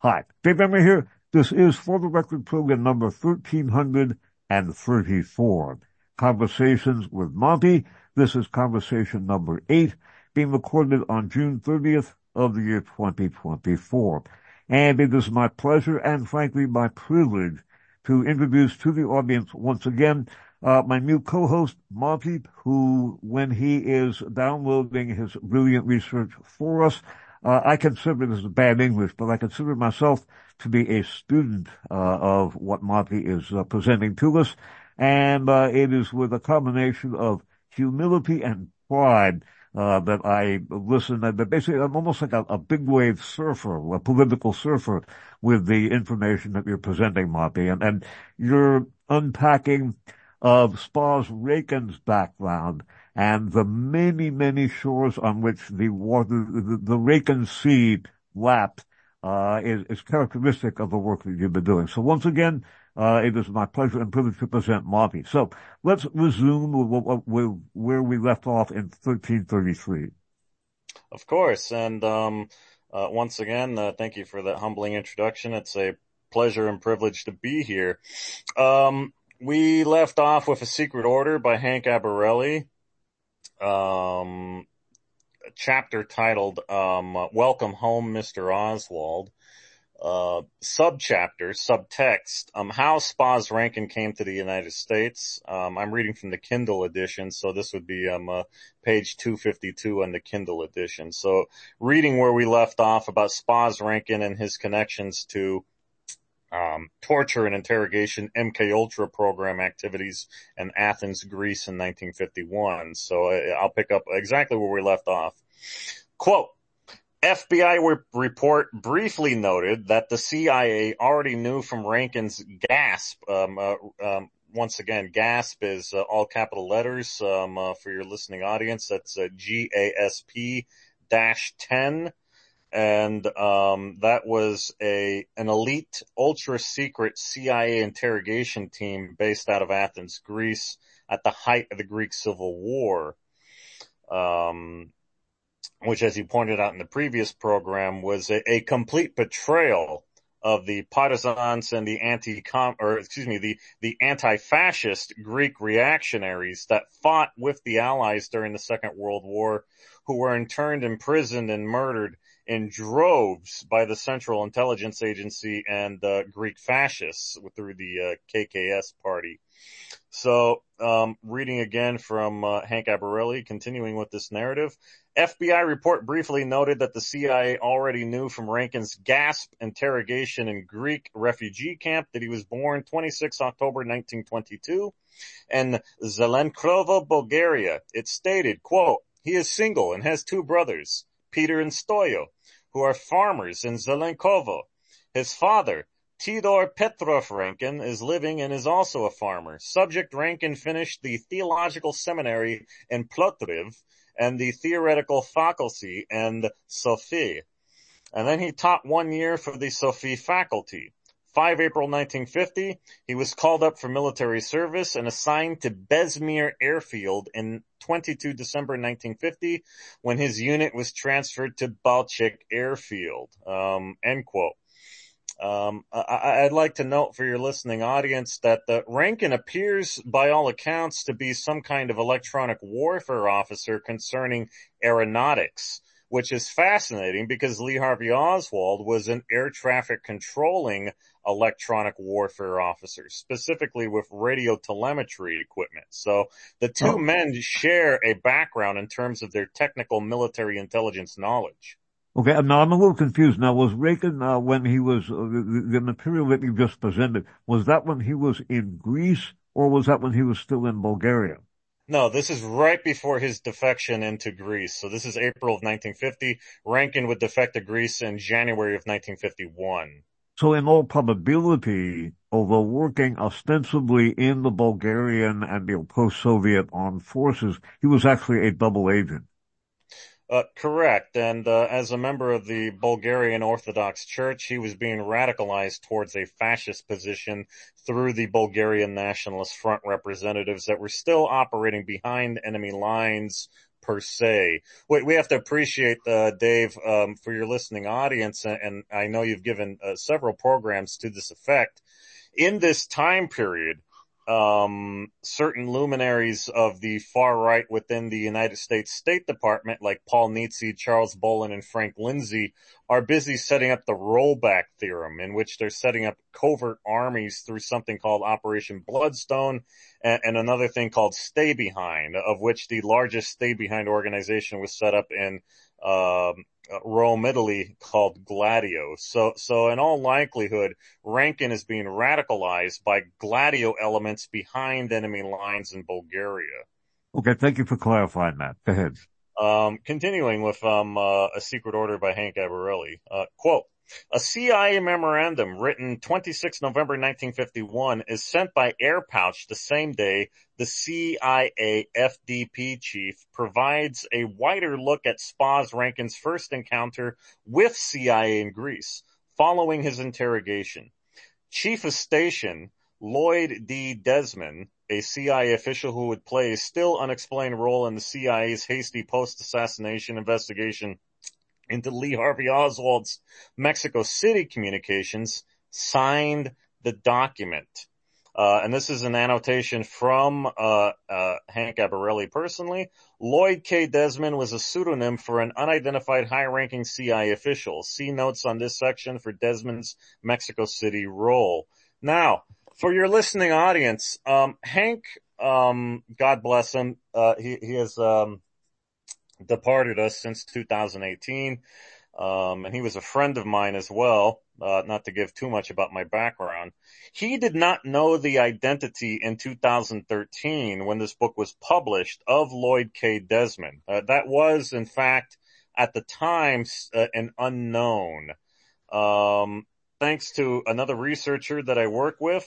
Hi, Dave Emory here. This is For the Record program number 1334, Conversations with Monty. This is conversation number 8, being recorded on June 30th of the year 2024. And it is my pleasure and frankly my privilege to introduce to the audience once again my new co-host, Monty, who, when he is downloading his brilliant research for us, I consider this bad English, but I consider myself to be a student of what Monty is presenting to us, and it is with a combination of humility and pride that I listen. That basically, I'm almost like a big wave surfer, a political surfer, with the information that you're presenting, Monty, and you're unpacking of Spas Rakin's background and the many, many shores on which the water, the Rakin Sea lapped, is characteristic of the work that you've been doing. So once again, it is my pleasure and privilege to present Monty. So let's resume with where we left off in 1333. Of course. And once again, thank you for that humbling introduction. It's a pleasure and privilege to be here. We left off with A Secret Order by Hank Abarelli, a chapter titled Welcome Home, Mr. Oswald. Subtext, how Spas Rankin came to the United States. I'm reading from the Kindle edition, so this would be page 252 on the Kindle edition. So reading where we left off about Spas Rankin and his connections to torture and interrogation, MKUltra program activities in Athens, Greece in 1951. So I'll pick up exactly where we left off. Quote, FBI report briefly noted that the CIA already knew from Rankin's GASP. Once again, GASP is all capital letters for your listening audience. That's GASP-10. And that was an elite, ultra-secret CIA interrogation team based out of Athens, Greece, at the height of the Greek Civil War, which, as you pointed out in the previous program, was a complete betrayal of the partisans and the anti-fascist Greek reactionaries that fought with the Allies during the Second World War, who were interned, imprisoned, and murdered in droves by the Central Intelligence Agency and Greek fascists through the KKS party. So, reading again from Hank Abarelli, continuing with this narrative, FBI report briefly noted that the CIA already knew from Rankin's GASP interrogation in Greek refugee camp that he was born 26 October 1922 in Zelenkovo, Bulgaria. It stated, quote, he is single and has two brothers, Peter and Stoyo, who are farmers in Zelenkovo. His father, Tidor Petrov Rankin, is living and is also a farmer. Subject Rankin finished the theological seminary in Plotriv and the theoretical faculty in Sofia. And then he taught 1 year for the Sofia faculty. 5 April 1950, he was called up for military service and assigned to Besmir Airfield in 22 December 1950 when his unit was transferred to Balchik Airfield. End quote. I'd like to note for your listening audience that Rankin appears, by all accounts, to be some kind of electronic warfare officer concerning aeronautics, which is fascinating because Lee Harvey Oswald was an air traffic controlling electronic warfare officer, specifically with radio telemetry equipment. So the two men share a background in terms of their technical military intelligence knowledge. Okay, now I'm a little confused. Now, was Rankin, when he was, the material that you just presented, was that when he was in Greece, or was that when he was still in Bulgaria? No, this is right before his defection into Greece. So this is April of 1950. Rankin would defect to Greece in January of 1951. So in all probability, although working ostensibly in the Bulgarian and the post-Soviet armed forces, he was actually a double agent. Correct. And as a member of the Bulgarian Orthodox Church, he was being radicalized towards a fascist position through the Bulgarian Nationalist Front representatives that were still operating behind enemy lines, per se. We have to appreciate, Dave, for your listening audience, and I know you've given several programs to this effect. In this time period, certain luminaries of the far right within the United States State Department, like Paul Nitze, Charles Bolin, and Frank Lindsay, are busy setting up the rollback theorem, in which they're setting up covert armies through something called Operation Bloodstone and another thing called Stay Behind, of which the largest Stay Behind organization was set up in Rome, Italy, called Gladio. So in all likelihood, Rankin is being radicalized by Gladio elements behind enemy lines in Bulgaria. Okay, thank you for clarifying that. Go ahead. Continuing with A Secret Order by Hank Abarelli. Quote, a CIA memorandum written 26 November 1951 is sent by air pouch the same day the CIA FDP chief provides a wider look at Spaz Rankin's first encounter with CIA in Greece, following his interrogation. Chief of Station Lloyd D. Desmond, a CIA official who would play a still unexplained role in the CIA's hasty post-assassination investigation into Lee Harvey Oswald's Mexico City communications, signed the document. And this is an annotation from Hank Abarelli personally. Lloyd K. Desmond was a pseudonym for an unidentified high-ranking CIA official. See notes on this section for Desmond's Mexico City role. Now, for your listening audience, Hank, God bless him, he has departed us since 2018, and he was a friend of mine as well, not to give too much about my background. He did not know the identity in 2013 when this book was published of Lloyd K. Desmond. That was, in fact, at the time, an unknown. Thanks to another researcher that I work with,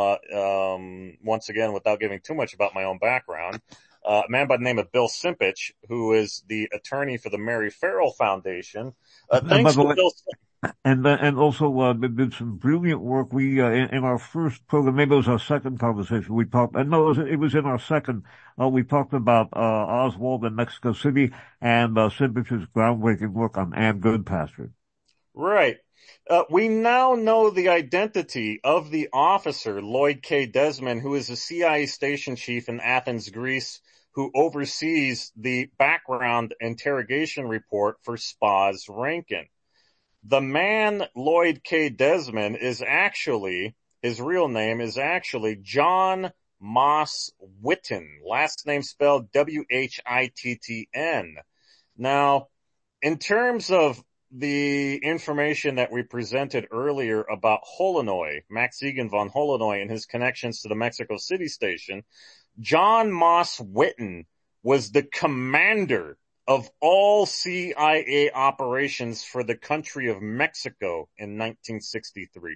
once again, without giving too much about my own background, a man by the name of Bill Simpich, who is the attorney for the Mary Farrell Foundation. Thanks to Bill and also did some brilliant work. We in our first program, maybe it was our second conversation, we talked. No, it was in our second. We talked about Oswald in Mexico City and Simpich's groundbreaking work on Ann Goodpaster. Right. We now know the identity of the officer, Lloyd K. Desmond, who is a CIA station chief in Athens, Greece, who oversees the background interrogation report for Spaz Rankin. The man, Lloyd K. Desmond, is actually, his real name is actually John Moss Whitten, last name spelled W-H-I-T-T-N. Now, in terms of the information that we presented earlier about Holonoy, Max Egan von Holonoy, and his connections to the Mexico City station, John Moss Whitten was the commander of all CIA operations for the country of Mexico in 1963.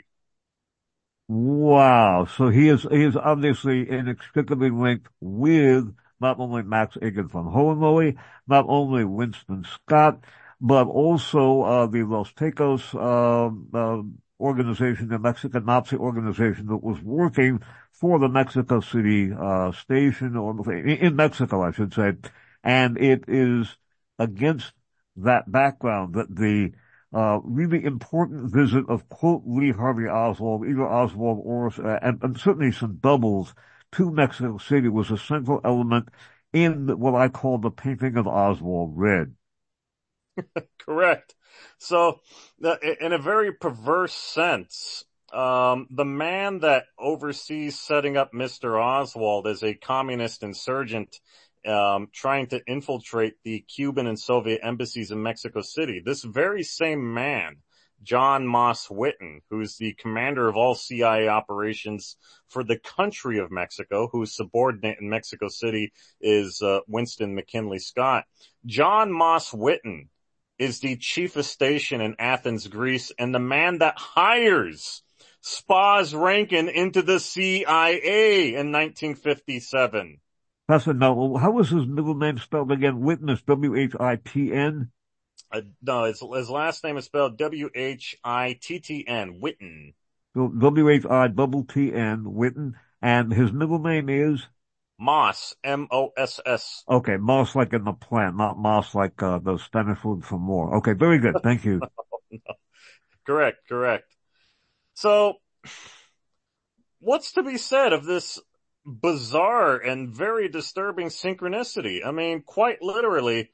Wow. So he is obviously inextricably linked with not only Max Egan von Holonoy, not only Winston Scott, but also the Los Tecos organization, the Mexican Nazi organization that was working for the Mexico City station, or in Mexico, I should say. And it is against that background that the really important visit of, quote, Lee Harvey Oswald, either Oswald or, and certainly some doubles to Mexico City was a central element in what I call the painting of Oswald red. Correct. So, in a very perverse sense, the man that oversees setting up Mr. Oswald as a communist insurgent, trying to infiltrate the Cuban and Soviet embassies in Mexico City, this very same man, John Moss Whitten, who's the commander of all CIA operations for the country of Mexico, whose subordinate in Mexico City is Winston McKinley Scott. John Moss Whitten is the chief of station in Athens, Greece, and the man that hires Spaz Rankin into the CIA in 1957. Pastor, now, how was his middle name spelled again? Whitten, W-H-I-T-N? No, his last name is spelled W-H-I-T-T-N, Whitten. W-H-I-T-T-N, Whitten. And his middle name is? Moss, M-O-S-S. Okay, moss like in the plant, not moss like the Spanish food for more. Okay, very good. Thank you. Correct, correct. So, what's to be said of this bizarre and very disturbing synchronicity? I mean, quite literally,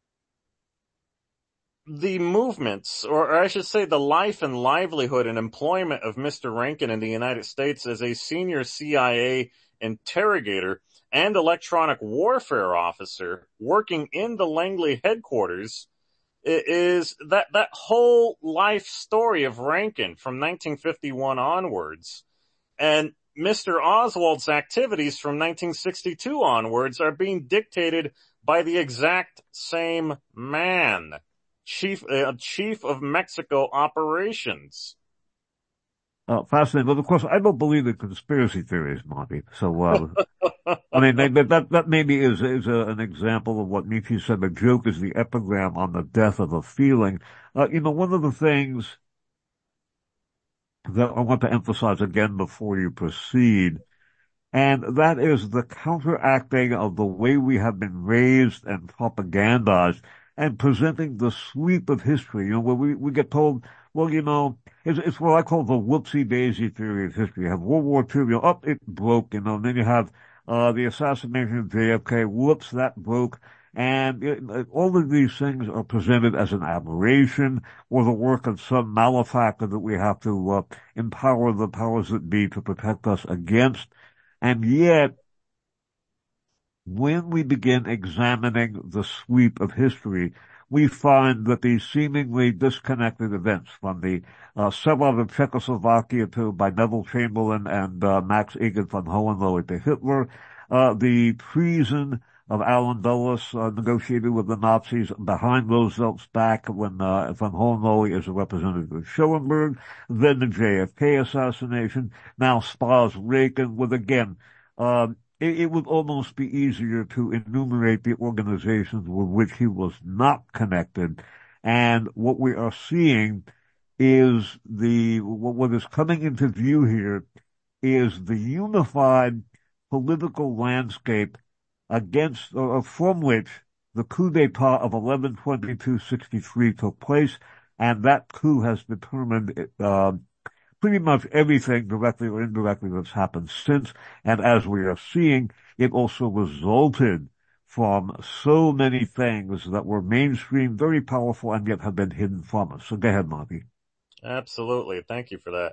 the movements, or I should say the life and livelihood and employment of Mr. Rankin in the United States as a senior CIA interrogator and electronic warfare officer working in the Langley headquarters is that whole life story of Rankin from 1951 onwards. And Mr. Oswald's activities from 1962 onwards are being dictated by the exact same man. Chief of Mexico operations. Fascinating. But of course, I don't believe in conspiracy theories, Monty. So, I mean, that maybe is an example of what Nietzsche said, a joke is the epigram on the death of a feeling. One of the things that I want to emphasize again before you proceed, and that is the counteracting of the way we have been raised and propagandized and presenting the sweep of history, where we get told, well, it's what I call the whoopsie-daisy theory of history. You have World War II, it broke, and then you have, the assassination of JFK, whoops, that broke. And all of these things are presented as an aberration or the work of some malefactor that we have to, empower the powers that be to protect us against. And yet, when we begin examining the sweep of history, we find that these seemingly disconnected events, from the sellout of Czechoslovakia by Neville Chamberlain and Max Egan von Hohenlohe to Hitler, the treason of Allen Dulles negotiated with the Nazis behind Roosevelt's back when von Hohenlohe is a representative of Schoenberg, then the JFK assassination, now Spas-Reagan with, again, it would almost be easier to enumerate the organizations with which he was not connected. And what we are seeing is what is coming into view here is the unified political landscape against, or from which the coup d'etat of 11/22/63 took place. And that coup has determined, pretty much everything directly or indirectly that's happened since. And as we are seeing, it also resulted from so many things that were mainstream, very powerful, and yet have been hidden from us. So go ahead, Monty. Absolutely. Thank you for that.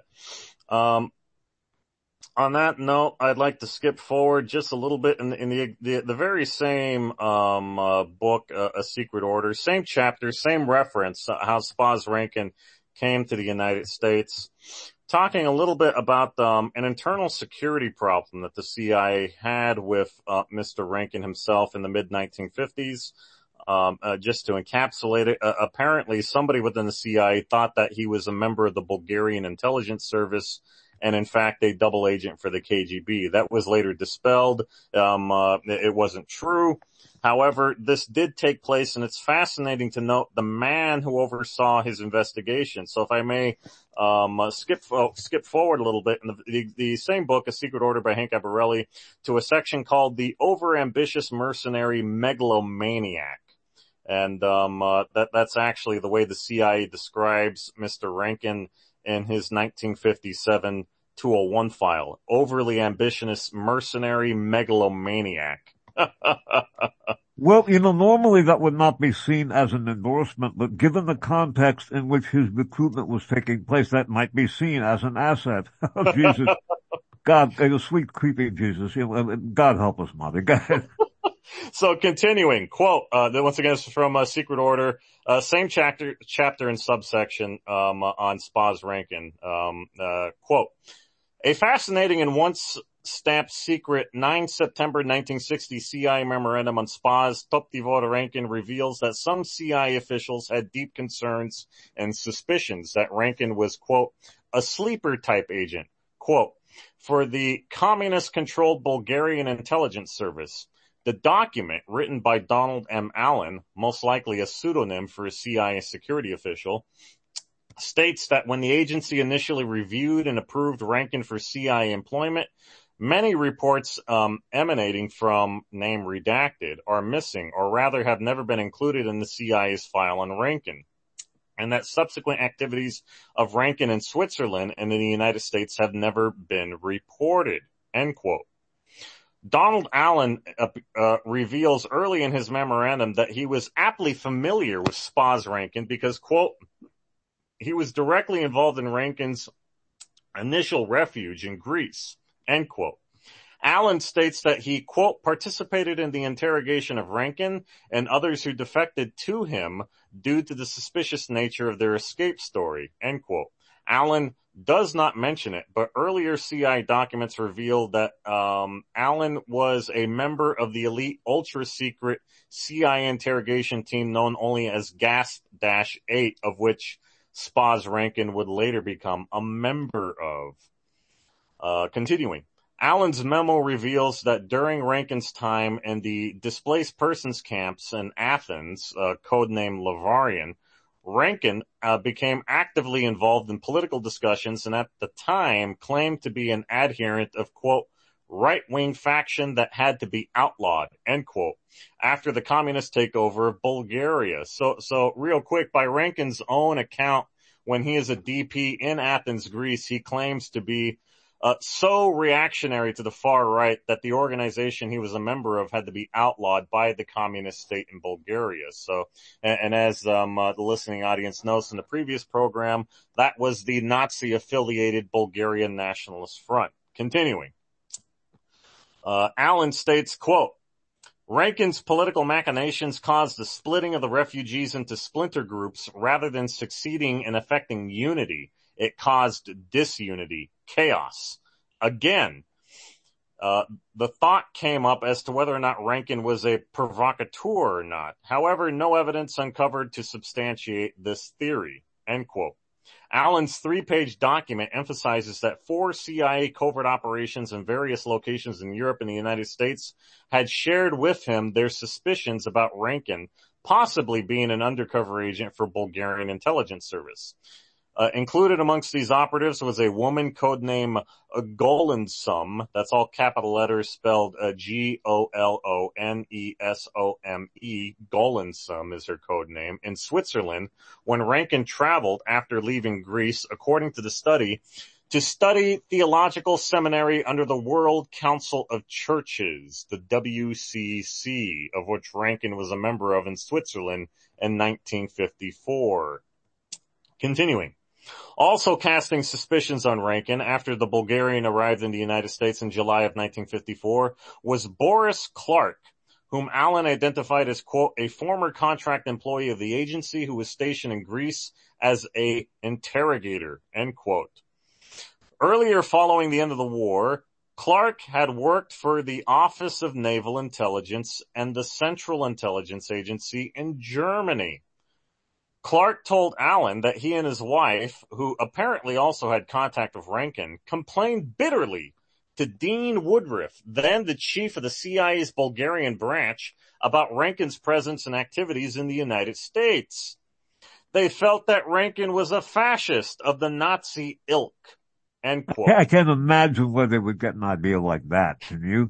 On that note, I'd like to skip forward just a little bit in the very same book, A Secret Order, same chapter, same reference, how Spas-Rankin came to the United States, talking a little bit about an internal security problem that the CIA had with Mr. Rankin himself in the mid-1950s. Just to encapsulate it, apparently somebody within the CIA thought that he was a member of the Bulgarian intelligence service, and in fact a double agent for the KGB. That was later dispelled. It wasn't true. However, this did take place, and it's fascinating to note the man who oversaw his investigation. So if I may skip forward a little bit in the same book, A Secret Order by Hank Abarelli, to a section called The Overambitious Mercenary Megalomaniac. And that's actually the way the CIA describes Mr. Rankin in his 1957 201 file. Overly ambitious mercenary megalomaniac. Well, normally that would not be seen as an endorsement, but given the context in which his recruitment was taking place, that might be seen as an asset. Oh, Jesus. God, sweet, creepy Jesus. God help us, Mother. Go ahead. So continuing, quote, once again, this is from Secret Order, same chapter and subsection, on Spas-Rankin, quote, a fascinating and once stamped secret 9 September 1960 CIA memorandum on Spas Rankin reveals that some CIA officials had deep concerns and suspicions that Rankin was, quote, a sleeper type agent, quote, for the communist-controlled Bulgarian intelligence service. The document, written by Donald M. Allen, most likely a pseudonym for a CIA security official, states that when the agency initially reviewed and approved Rankin for CIA employment, Many reports emanating from name redacted are missing, or rather have never been included in the CIA's file on Rankin, and that subsequent activities of Rankin in Switzerland and in the United States have never been reported, end quote. Donald Allen reveals early in his memorandum that he was aptly familiar with Spas Rankin because, quote, he was directly involved in Rankin's initial refuge in Greece, end quote. Allen states that he, quote, participated in the interrogation of Rankin and others who defected to him due to the suspicious nature of their escape story, end quote. Allen does not mention it, but earlier CIA documents reveal that Allen was a member of the elite ultra-secret CIA interrogation team known only as GAS-8, of which Spas Rankin would later become a member of. Continuing. Allen's memo reveals that during Rankin's time in the displaced persons camps in Athens, codenamed Lavarian, Rankin became actively involved in political discussions and at the time claimed to be an adherent of, quote, right-wing faction that had to be outlawed, end quote, after the communist takeover of Bulgaria. So real quick, by Rankin's own account, when he is a DP in Athens, Greece, he claims to be so reactionary to the far right that the organization he was a member of had to be outlawed by the communist state in Bulgaria. So, and as the listening audience knows in the previous program, that was the Nazi-affiliated Bulgarian Nationalist Front. Continuing. Allen states, quote, Rankin's political machinations caused the splitting of the refugees into splinter groups rather than succeeding in effecting unity. It caused disunity, chaos. Again, the thought came up as to whether or not Rankin was a provocateur or not. However, no evidence uncovered to substantiate this theory, end quote. Allen's 3-page document emphasizes that 4 CIA covert operations in various locations in Europe and the United States had shared with him their suspicions about Rankin possibly being an undercover agent for Bulgarian intelligence service. Included amongst these operatives was a woman codenamed Golensome. That's all capital letters spelled G-O-L-O-N-E-S-O-M-E. Golensome is her code name in Switzerland when Rankin traveled after leaving Greece, according to the study, to study theological seminary under the World Council of Churches, the WCC, of which Rankin was a member of in Switzerland in 1954. Continuing. Also casting suspicions on Rankin after the Bulgarian arrived in the United States in July of 1954 was Boris Clark, whom Allen identified as, quote, a former contract employee of the agency who was stationed in Greece as a interrogator, end quote. Earlier, following the end of the war, Clark had worked for the Office of Naval Intelligence and the Central Intelligence Agency in Germany. Clark told Allen that he and his wife, who apparently also had contact with Rankin, complained bitterly to Dean Woodruff, then the chief of the CIA's Bulgarian branch, about Rankin's presence and activities in the United States. They felt that Rankin was a fascist of the Nazi ilk, end quote. I can't imagine where they would get an idea like that, can you?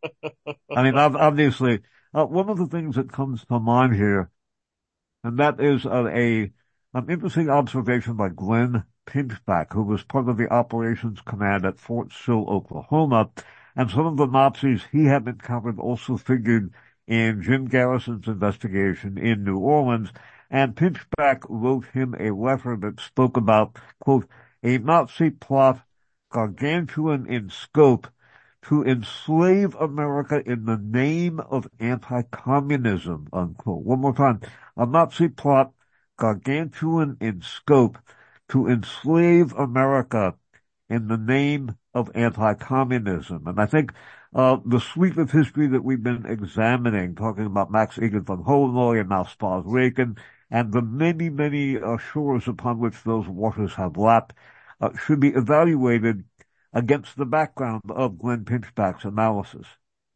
I mean, obviously, one of the things that comes to mind here, and that is an interesting observation by Glenn Pinchback, who was part of the operations command at Fort Sill, Oklahoma. And some of the Nazis he had encountered also figured in Jim Garrison's investigation in New Orleans. And Pinchback wrote him a letter that spoke about, quote, a Nazi plot gargantuan in scope to enslave America in the name of anti-communism, unquote. One more time. A Nazi plot gargantuan in scope to enslave America in the name of anti-communism. And I think the sweep of history that we've been examining, talking about Max Egan von Holroy and now Spas Rankin, and the many, many shores upon which those waters have lapped, should be evaluated against the background of Glenn Pinchback's analysis.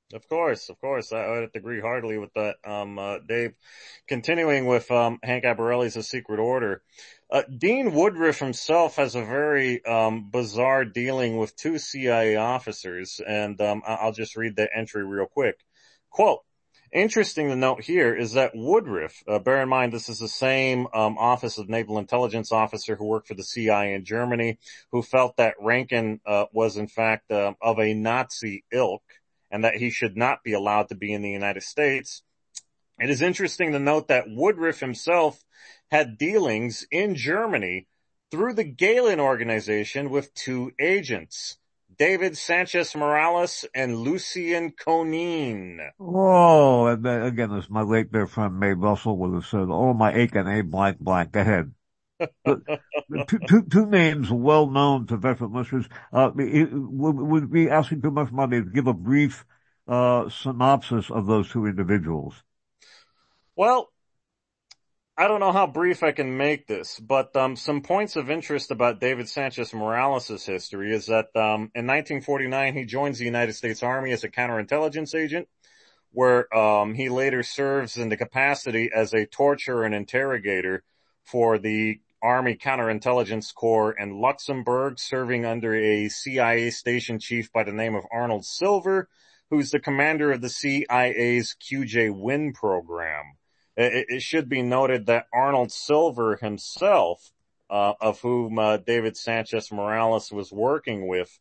Of course. I would agree heartily with that, Dave. Continuing with, Hank Abarelli's A Secret Order. Dean Woodruff himself has a very, bizarre dealing with two CIA officers, and, I'll just read the entry real quick. Quote, interesting to note here is that Woodruff, bear in mind this is the same, Office of Naval Intelligence officer who worked for the CIA in Germany, who felt that Rankin, was in fact, of a Nazi ilk, and that he should not be allowed to be in the United States. It is interesting to note that Woodruff himself had dealings in Germany through the Galen organization with two agents, David Sanchez Morales and Lucien Conin. Oh, and then, again, as my late dear friend Mae Russell would have said, oh, my ache and a blank blank ahead. But two names well known to veteran listeners. Would be asking too much money to give a brief synopsis of those two individuals. Well, I don't know how brief I can make this, but some points of interest about David Sanchez Morales' history is that in 1949 he joins the United States Army as a counterintelligence agent, where he later serves in the capacity as a torturer and interrogator for the Army Counterintelligence Corps in Luxembourg, serving under a CIA station chief by the name of Arnold Silver, who's the commander of the CIA's QJ-WIN program. It should be noted that Arnold Silver himself, of whom David Sanchez Morales was working with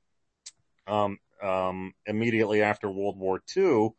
immediately after World War II,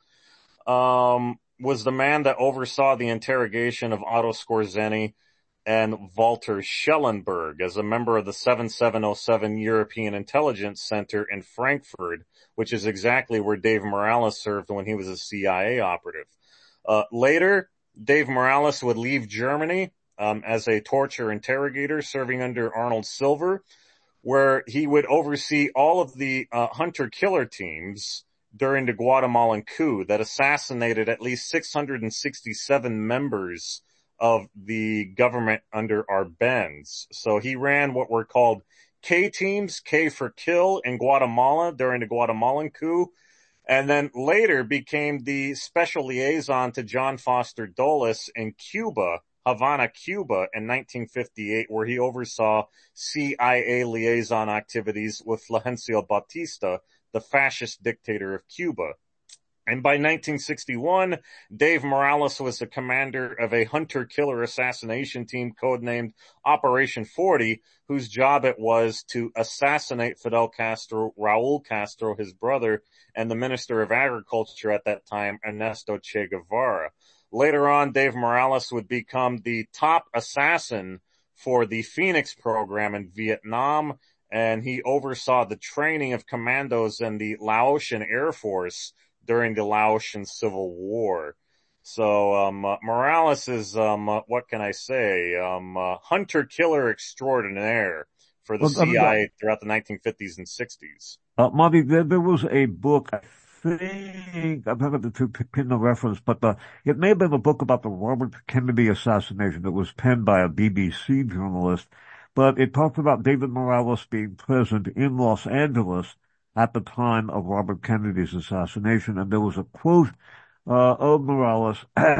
was the man that oversaw the interrogation of Otto Skorzeny and Walter Schellenberg as a member of the 7707 European Intelligence Center in Frankfurt, which is exactly where Dave Morales served when he was a CIA operative. Later, Dave Morales would leave Germany as a torture interrogator, serving under Arnold Silver, where he would oversee all of the hunter-killer teams during the Guatemalan coup that assassinated at least 667 members of the government under Arbenz. So he ran what were called K teams, K for kill, in Guatemala during the Guatemalan coup, and then later became the special liaison to John Foster Dulles in Cuba, Havana, Cuba in 1958, where he oversaw CIA liaison activities with Fulgencio Batista, the fascist dictator of Cuba. And by 1961, Dave Morales was the commander of a hunter-killer assassination team codenamed Operation 40, whose job it was to assassinate Fidel Castro, Raul Castro, his brother, and the Minister of Agriculture at that time, Ernesto Che Guevara. Later on, Dave Morales would become the top assassin for the Phoenix program in Vietnam, and he oversaw the training of commandos in the Laotian Air Force during the Laotian Civil War. So, Morales is, what can I say, hunter-killer extraordinaire for the CIA throughout the 1950s and 60s. Monty, there was a book, I think, I'm not going to pin the reference, but it may have been a book about the Robert Kennedy assassination that was penned by a BBC journalist, but it talked about David Morales being present in Los Angeles at the time of Robert Kennedy's assassination. And there was a quote of Morales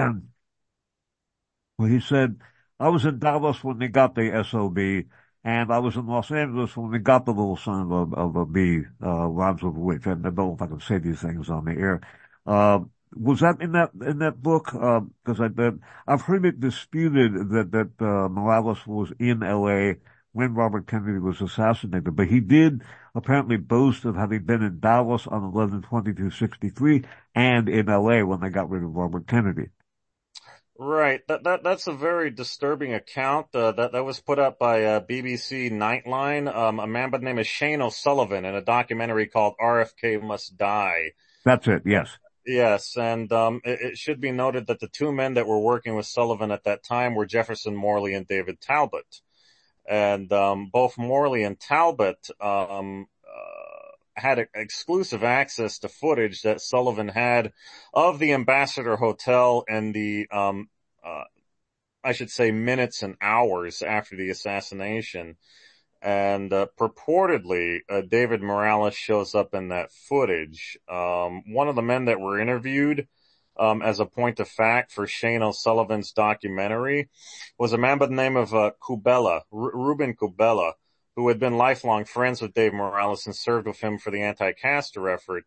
where he said, I was in Dallas when they got the SOB, and I was in Los Angeles when they got the little son of a B, rhymes with which. And I don't know if I can say these things on the air. Was that in that book? Because I've heard it disputed that Morales was in L.A. when Robert Kennedy was assassinated, but he did apparently boast of having been in Dallas on 11/22/63 and in L.A. when they got rid of Robert Kennedy. Right. That's a very disturbing account, that was put up by, BBC Nightline, a man by the name of Shane O'Sullivan in a documentary called RFK Must Die. That's it. Yes. Yes. And, it should be noted that the two men that were working with Sullivan at that time were Jefferson Morley and David Talbot. And, both Morley and Talbot, had exclusive access to footage that Sullivan had of the Ambassador Hotel and the, I should say minutes and hours after the assassination. And purportedly, David Morales shows up in that footage. One of the men that were interviewed, as a point of fact for Shane O'Sullivan's documentary, was a man by the name of Kubela, Ruben Kubela, who had been lifelong friends with Dave Morales and served with him for the anti-Castro effort.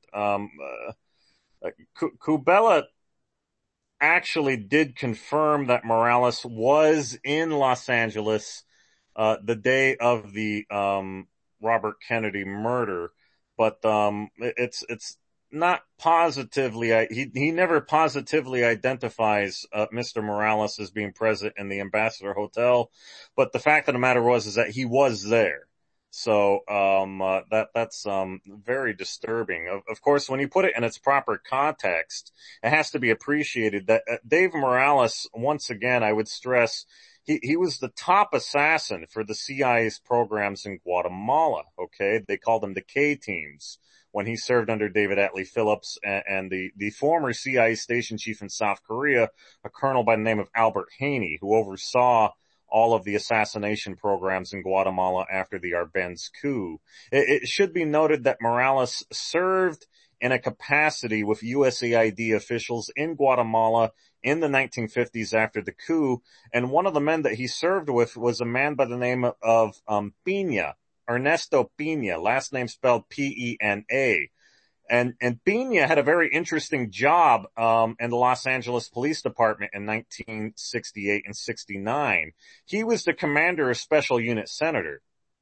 Kubela actually did confirm that Morales was in Los Angeles the day of the Robert Kennedy murder, but it's not positively. He never positively identifies Mr. Morales as being present in the Ambassador Hotel, but the fact of the matter is that he was there. So that's very disturbing. Of course, when you put it in its proper context, it has to be appreciated that Dave Morales, once again, I would stress, he was the top assassin for the CIA's programs in Guatemala. Okay, they called them the K teams when he served under David Atlee Phillips and the former CIA station chief in South Korea, a colonel by the name of Albert Haney, who oversaw all of the assassination programs in Guatemala after the Arbenz coup. It should be noted that Morales served in a capacity with USAID officials in Guatemala in the 1950s after the coup, and one of the men that he served with was a man by the name of Pina, Ernesto Pina, last name spelled Pena. And Pena had a very interesting job in the Los Angeles Police Department in 1968 and 69. He was the commander of Special Unit Senator.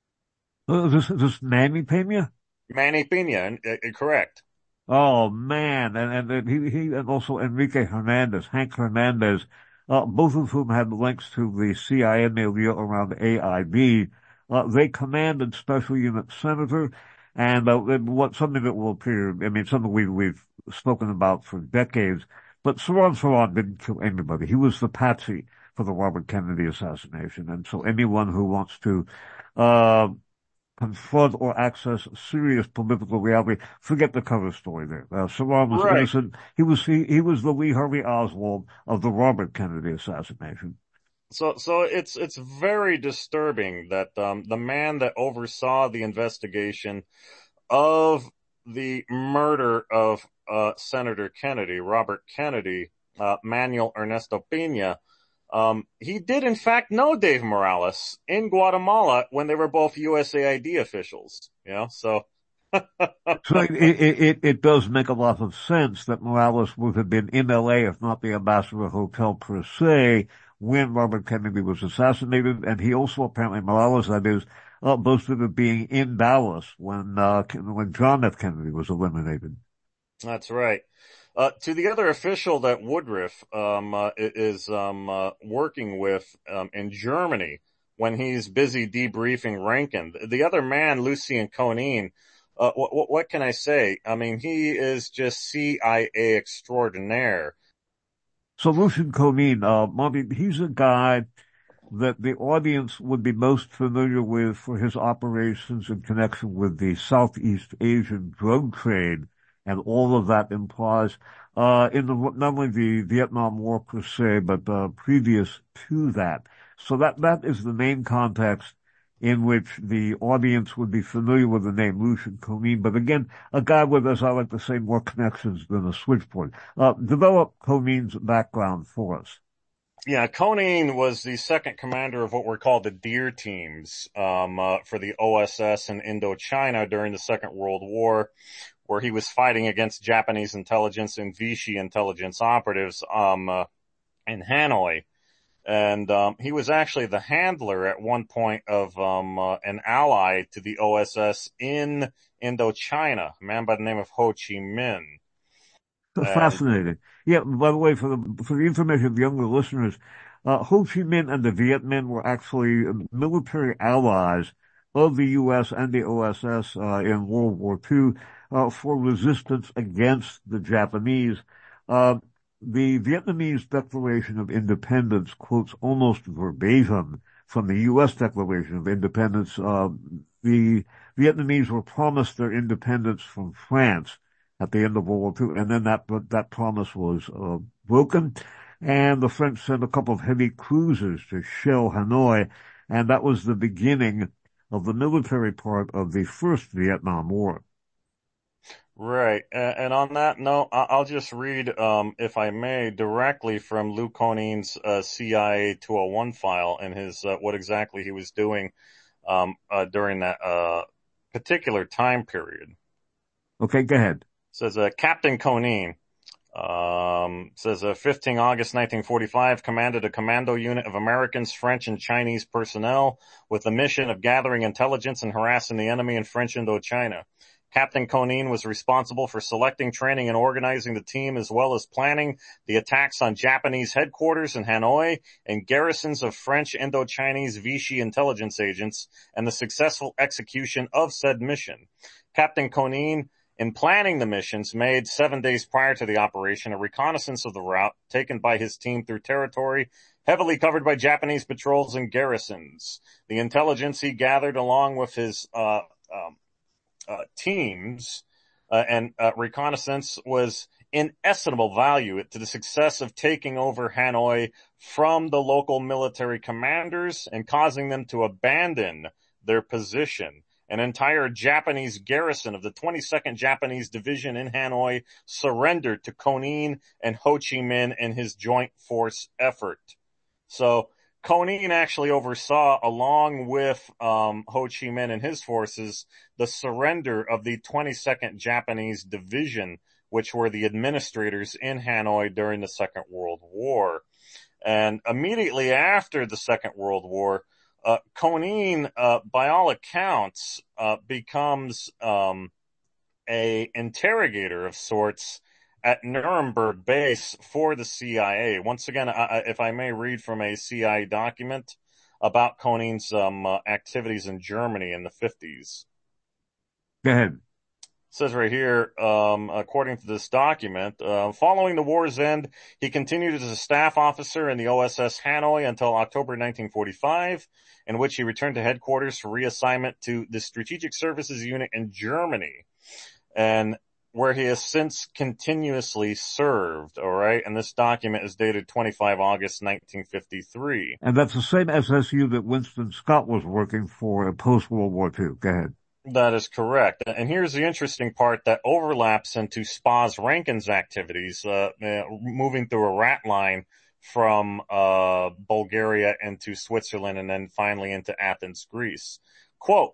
This Manny Pena? Manny Pena, correct. Oh man, and he and also Enrique Hernandez, Hank Hernandez, both of whom had links to the CIA milieu around AIB. They commanded Special Unit Senator, and something that will appear, I mean, something we've spoken about for decades. But Saran didn't kill anybody. He was the patsy for the Robert Kennedy assassination, and so anyone who wants to confront or access serious political reality, forget the cover story there. Saran was Right. innocent. He was the Lee Harvey Oswald of the Robert Kennedy assassination. So it's very disturbing that, the man that oversaw the investigation of the murder of, Senator Kennedy, Robert Kennedy, Manuel Ernesto Pena, he did in fact know Dave Morales in Guatemala when they were both USAID officials, so. So it does make a lot of sense that Morales would have been in LA, if not the Ambassador Hotel per se, when Robert Kennedy was assassinated. And he also apparently, Morales, that is, boasted of being in Dallas when John F. Kennedy was eliminated. That's right. To the other official that Woodruff is working with in Germany when he's busy debriefing Rankin, the other man, Lucien Conein, what can I say? I mean, he is just CIA extraordinaire. So Lucien Conein, Monty, he's a guy that the audience would be most familiar with for his operations in connection with the Southeast Asian drug trade, and all of that implies not only the Vietnam War per se, but previous to that. So that is the main context in which the audience would be familiar with the name Lucien Conein. But again, a guy with, as I like to say, more connections than a switchboard. Develop Conein's background for us. Yeah, Conein was the second commander of what were called the DEER teams, for the OSS in Indochina during the Second World War, where he was fighting against Japanese intelligence and Vichy intelligence operatives, in Hanoi. And, he was actually the handler at one point of, an ally to the OSS in Indochina, a man by the name of Ho Chi Minh. Fascinating. Yeah, by the way, for the information of younger listeners, Ho Chi Minh and the Viet Minh were actually military allies of the U.S. and the OSS, in World War II, for resistance against the Japanese. The Vietnamese Declaration of Independence quotes almost verbatim from the U.S. Declaration of Independence. The Vietnamese were promised their independence from France at the end of World War II, and then that promise was broken, and the French sent a couple of heavy cruisers to shell Hanoi, and that was the beginning of the military part of the First Vietnam War. Right. And on that note, I'll just read, if I may, directly from Lou Conin's CIA 201 file and his what exactly he was doing during that particular time period. Okay, go ahead. Says Captain Conin. Says 15 August 1945, commanded a commando unit of Americans, French, and Chinese personnel with the mission of gathering intelligence and harassing the enemy in French Indochina. Captain Conin was responsible for selecting, training, and organizing the team, as well as planning the attacks on Japanese headquarters in Hanoi and garrisons of French Indochinese Vichy intelligence agents, and the successful execution of said mission. Captain Conin, in planning the missions, made 7 days prior to the operation a reconnaissance of the route taken by his team through territory heavily covered by Japanese patrols and garrisons. The intelligence he gathered along with his teams and reconnaissance was inestimable value to the success of taking over Hanoi from the local military commanders and causing them to abandon their position. An entire Japanese garrison of the 22nd Japanese Division in Hanoi surrendered to Conin and Ho Chi Minh in his joint force effort. So Conin actually oversaw, along with Ho Chi Minh and his forces, the surrender of the 22nd Japanese Division, which were the administrators in Hanoi during the Second World War. And immediately after the Second World War, Conin, by all accounts, becomes a interrogator of sorts at Nuremberg base for the CIA. Once again, if I may read from a CIA document about Conin's activities in Germany in the 50s. Go ahead. It says right here, according to this document, following the war's end, he continued as a staff officer in the OSS Hanoi until October 1945, in which he returned to headquarters for reassignment to the Strategic Services Unit in Germany, and where he has since continuously served, all right? And this document is dated 25 August 1953. And that's the same SSU that Winston Scott was working for post-World War II. Go ahead. That is correct. And here's the interesting part that overlaps into Spaz Rankin's activities, moving through a rat line from Bulgaria into Switzerland and then finally into Athens, Greece. Quote,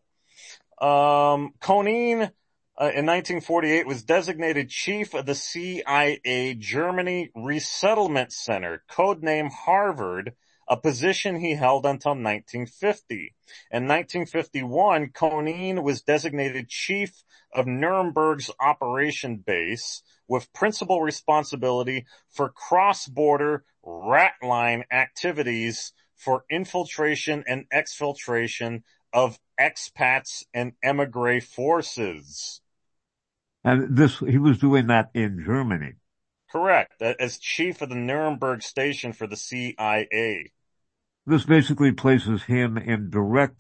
Conin in 1948 was designated chief of the CIA Germany Resettlement Center, codename Harvard, a position he held until 1950. In 1951, Conin was designated chief of Nuremberg's operation base with principal responsibility for cross-border rat line activities for infiltration and exfiltration of expats and emigre forces. And he was doing that in Germany. Correct, as chief of the Nuremberg station for the CIA. This basically places him in direct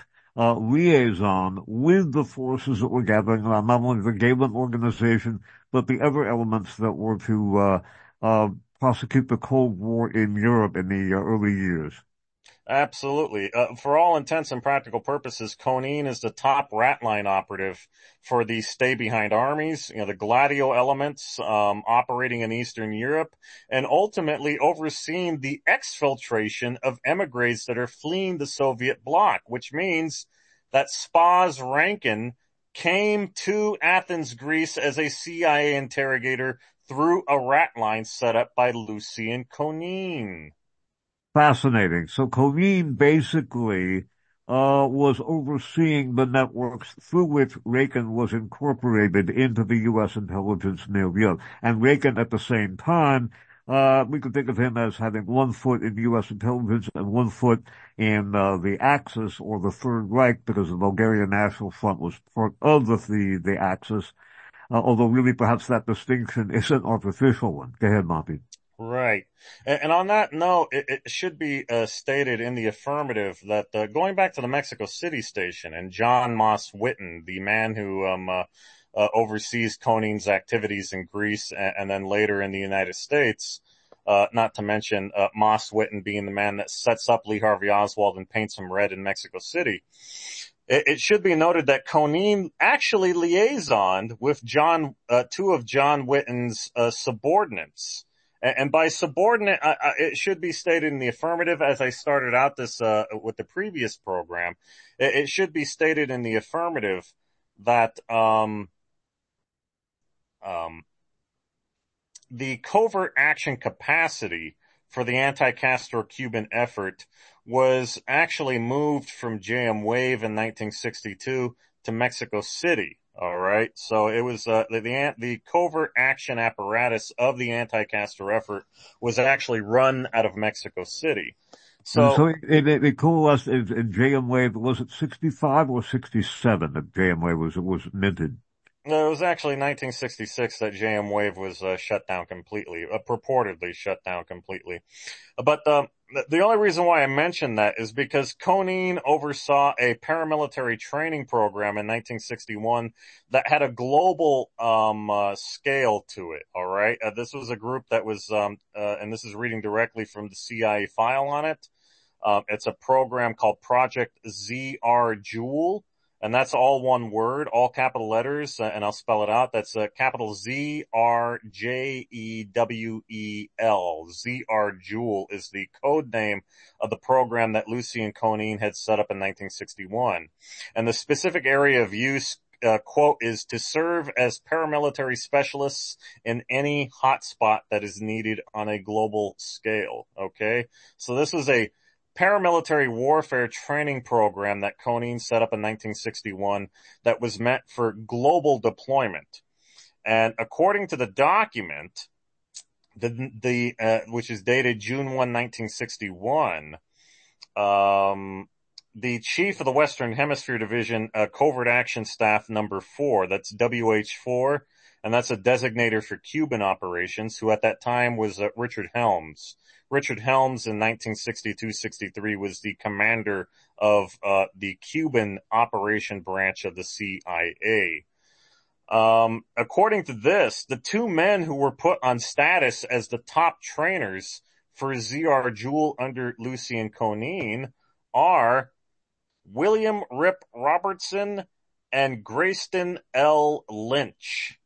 liaison with the forces that were gathering around not only the Gehlen organization, but the other elements that were to prosecute the Cold War in Europe in the early years. Absolutely. For all intents and practical purposes, Conin is the top rat line operative for the stay-behind armies, the Gladio elements operating in Eastern Europe, and ultimately overseeing the exfiltration of emigres that are fleeing the Soviet bloc, which means that Spaz Rankin came to Athens, Greece as a CIA interrogator through a rat line set up by Lucien Conin. Fascinating. So Conin basically was overseeing the networks through which Rankin was incorporated into the U.S. intelligence milieu. And Rankin, at the same time, we could think of him as having one foot in U.S. intelligence and one foot in the Axis or the Third Reich, because the Bulgarian National Front was part of the Axis. Although really perhaps that distinction is an artificial one. Go ahead, Monty. Right. And on that note, it should be stated in the affirmative that going back to the Mexico City station and John Moss Witten, the man who oversees Conin's activities in Greece and then later in the United States, not to mention Moss Witten being the man that sets up Lee Harvey Oswald and paints him red in Mexico City. It should be noted that Conein actually liaisoned with two of John Witten's subordinates. And by subordinate, it should be stated in the affirmative, as I started out this with the previous program. It should be stated in the affirmative that the covert action capacity for the anti-Castro Cuban effort was actually moved from JM Wave in 1962 to Mexico City. All right. So it was, the covert action apparatus of the anti-Castro effort was actually run out of Mexico City. And So so it coalesced in JM Wave. Was it 65 or 67 that JM Wave was minted? no, it was actually 1966 that JM Wave was shut down completely, purportedly shut down completely. But the only reason why I mentioned that is because Conein oversaw a paramilitary training program in 1961 that had a global scale to it. All right, this was a group that was, and this is reading directly from the CIA file on it. It's a program called Project ZR Jewel. And that's all one word, all capital letters, and I'll spell it out. That's capital ZRJEWEL. ZR Jewel is the code name of the program that Lucien Conein had set up in 1961. And the specific area of use, quote, is to serve as paramilitary specialists in any hotspot that is needed on a global scale. Okay? So this is a paramilitary warfare training program that Conein set up in 1961 that was meant for global deployment. And according to the document, which is dated June 1, 1961, the chief of the Western Hemisphere Division, Covert Action Staff number 4, that's WH4, and that's a designator for Cuban operations, who at that time was Richard Helms. Richard Helms in 1962-63 was the commander of the Cuban operation branch of the CIA. According to this, the two men who were put on status as the top trainers for ZR Jewel under Lucien Conein are William Rip Robertson and Grayston L. Lynch.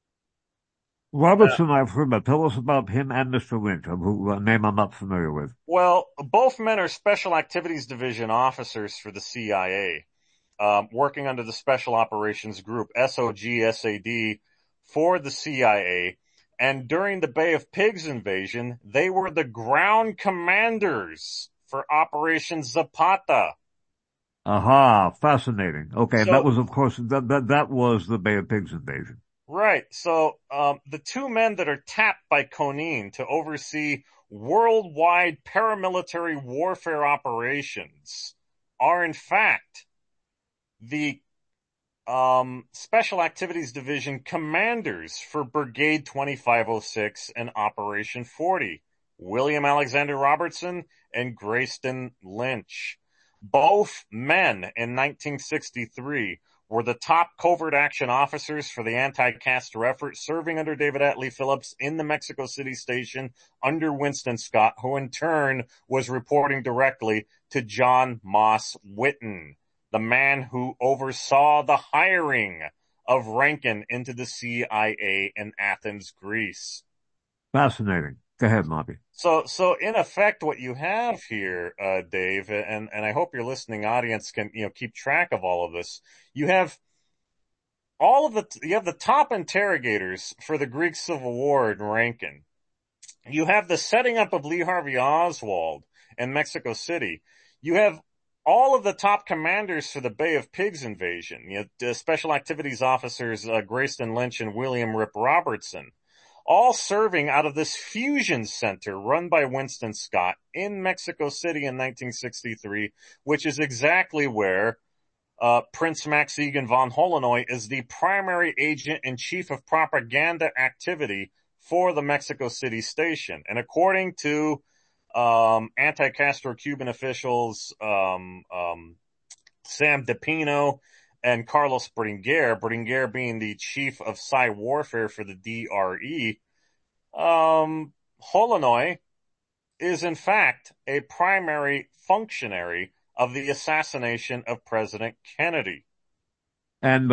Robertson, I've heard about. Tell us about him and Mr. Lynch, who a name I'm not familiar with. Well, both men are Special Activities Division officers for the CIA, working under the Special Operations Group, SOG-SAD, for the CIA. And during the Bay of Pigs invasion, they were the ground commanders for Operation Zapata. Aha, fascinating. Okay, and that So, was, of course, that was the Bay of Pigs invasion. right. So, the two men that are tapped by Conein to oversee worldwide paramilitary warfare operations are in fact the Special Activities Division commanders for Brigade 2506 and Operation 40, William Alexander Robertson and Grayston Lynch. Both men in 1963 were the top covert action officers for the anti-Castro effort, serving under David Atlee Phillips in the Mexico City station under Winston Scott, who in turn was reporting directly to John Moss Witten, the man who oversaw the hiring of Rankin into the CIA in Athens, Greece. Fascinating. Go ahead, Moppy. So in effect, what you have here, Dave, and I hope your listening audience can, keep track of all of this. You have the top interrogators for the Greek Civil War in Rankin. You have the setting up of Lee Harvey Oswald in Mexico City. You have all of the top commanders for the Bay of Pigs invasion. The Special Activities officers, Grayston Lynch and William Rip Robertson, all serving out of this fusion center run by Winston Scott in Mexico City in 1963, which is exactly where Prince Max Egan von Holenoy is the primary agent and chief of propaganda activity for the Mexico City station. And according to anti-Castro Cuban officials, Sam DePino and Carlos Bringuer being the chief of Psi Warfare for the DRE, Holenoy is in fact a primary functionary of the assassination of President Kennedy. And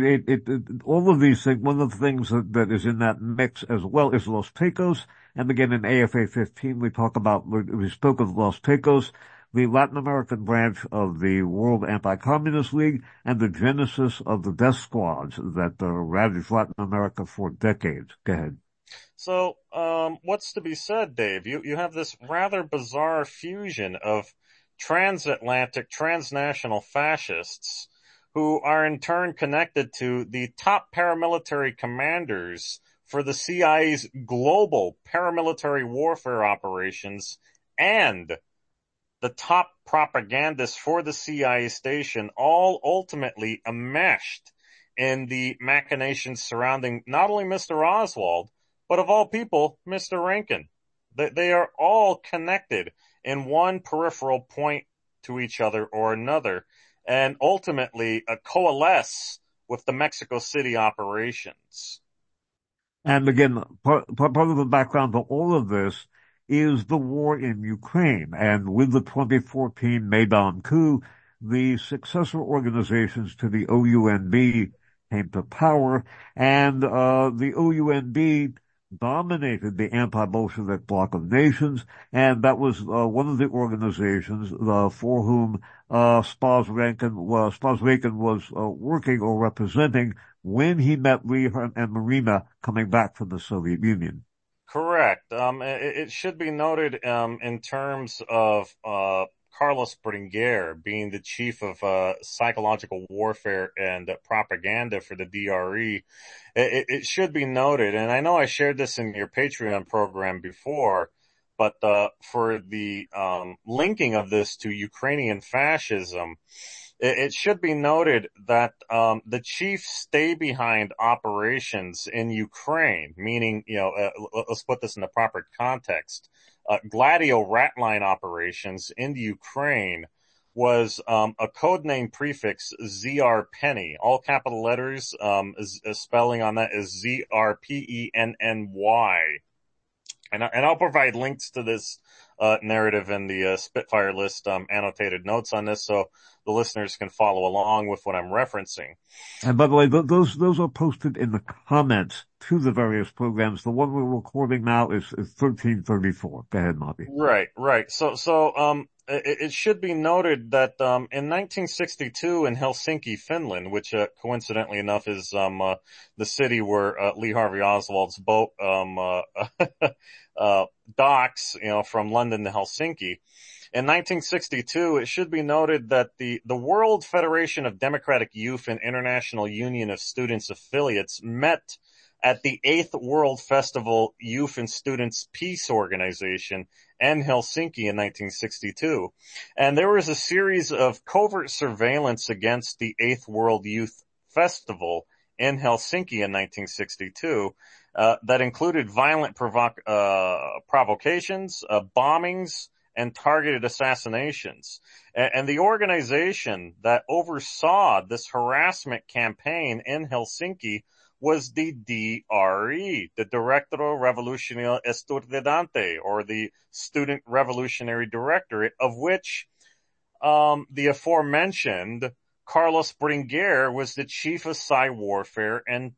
all of these things, one of the things that is in that mix as well is Los Ticos. And again, in AFA 15, we spoke of Los Ticos, the Latin American branch of the World Anti-Communist League, and the genesis of the death squads that ravaged Latin America for decades. Go ahead. So, what's to be said, Dave? You have this rather bizarre fusion of transatlantic, transnational fascists who are in turn connected to the top paramilitary commanders for the CIA's global paramilitary warfare operations and the top propagandists for the CIA station, all ultimately enmeshed in the machinations surrounding not only Mr. Oswald, but of all people, Mr. Rankin. They are all connected in one peripheral point to each other or another, and ultimately coalesce with the Mexico City operations. And again, part of the background to all of this is the war in Ukraine. And with the 2014 Maidan coup, the successor organizations to the OUNB came to power, and the OUNB dominated the anti-Bolshevik bloc of nations, and that was one of the organizations for whom Spaz-Rankin was working or representing when he met Lee and Marina coming back from the Soviet Union. Correct. It should be noted in terms of Carlos Bringuer being the chief of psychological warfare and propaganda for the DRE. It should be noted, and I know I shared this in your Patreon program before, but for the linking of this to Ukrainian fascism, it should be noted that the chief stay-behind operations in Ukraine, meaning, let's put this in the proper context, Gladio Ratline operations in the Ukraine was a codename prefix ZR Penny. All capital letters, spelling on that is ZRPENNY. And I'll provide links to this narrative in the Spitfire list annotated notes on this, so the listeners can follow along with what I'm referencing. And by the way, those are posted in the comments to the various programs. The one we're recording now is 1334. Go ahead, Mobby. Right. So it should be noted that in 1962 in Helsinki, Finland, which coincidentally enough is the city where Lee Harvey Oswald's boat docks, from London to Helsinki. In 1962, it should be noted that the World Federation of Democratic Youth and International Union of Students Affiliates met at the 8th World Festival Youth and Students Peace Organization in Helsinki in 1962. And there was a series of covert surveillance against the 8th World Youth Festival in Helsinki in 1962 that included violent provocations, bombings, and targeted assassinations. And the organization that oversaw this harassment campaign in Helsinki was the DRE, the Directorio Revolucionario Estudiantile, or the Student Revolutionary Directorate, of which the aforementioned Carlos Bringuer was the chief of psi warfare and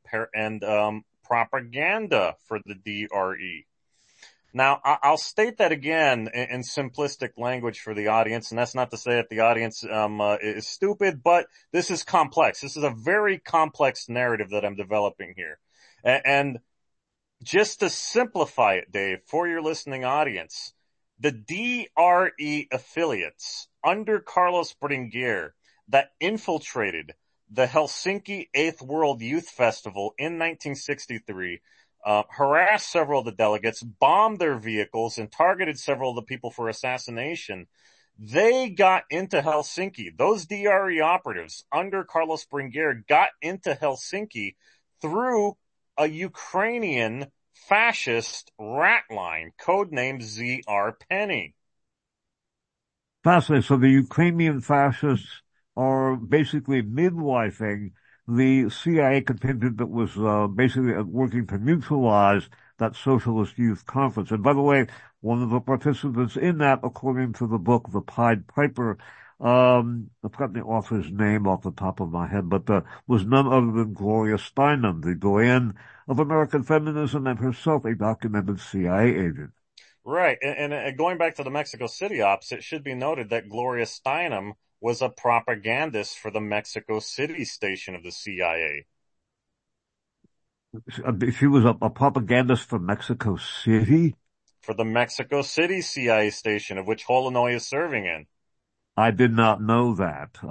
propaganda for the DRE. Now, I'll state that again in simplistic language for the audience, and that's not to say that the audience is stupid, but this is complex. This is a very complex narrative that I'm developing here. And just to simplify it, Dave, for your listening audience, the DRE affiliates under Carlos Bringuer that infiltrated the Helsinki 8th World Youth Festival in 1963 harassed several of the delegates, bombed their vehicles, and targeted several of the people for assassination. They got into Helsinki. Those DRE operatives under Carlos Bringuer got into Helsinki through a Ukrainian fascist rat line, codenamed ZR Penny. Fascinating. So the Ukrainian fascists are basically midwifing the CIA contingent that was basically working to neutralize that Socialist Youth Conference. And by the way, one of the participants in that, according to the book The Pied Piper, I've got the author's name off the top of my head, but was none other than Gloria Steinem, the doyen of American feminism and herself a documented CIA agent. Right. And going back to the Mexico City ops, it should be noted that Gloria Steinem was a propagandist for the Mexico City station of the CIA. She was a propagandist for Mexico City. For the Mexico City CIA station, of which Holonoy is serving in. I did not know that.